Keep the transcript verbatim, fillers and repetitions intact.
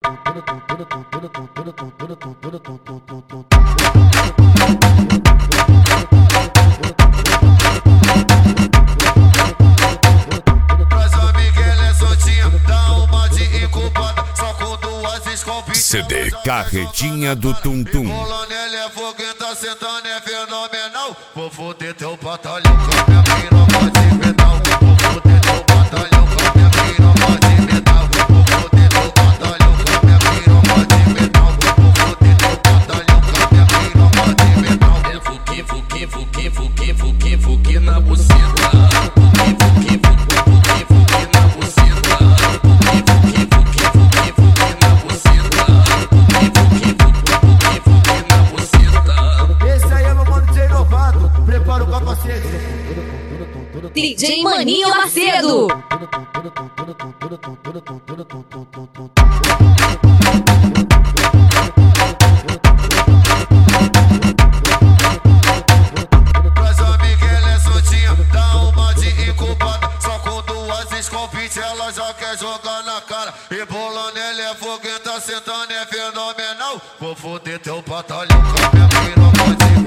C D Carretinha do Tum Tum. Rolando, ele é foguinho, tá sentando, é fenomenal. Vou foder teu batalhão com a minha piroca de metal. Vou foder teu batalhão com a minha piroca de metal. Vou foder teu batalhão com a minha piroca de metal. Vou foder teu batalhão com a minha piroca de metal. É fuque, fuque, fuque, fuque, fuque, fuque na buceta. Fuque, fuque, fuque, fuque, fuque na buceta. Fuque, fuque, fuque, fuque, fuque na buceta. Fuque, fuque, fuque, fuque, fuque na buceta. Esse aí é meu mano D J novato, prepara o capacete. D J Maninho Macedo. Mas a Miguel é soltinha, dá uma de incubada. Só com duas esconvite ela já quer jogar na cara. E bolando, ele é foguinho, tá sentando, é fenomenal. Vou foder teu batalhão com a minha piroca de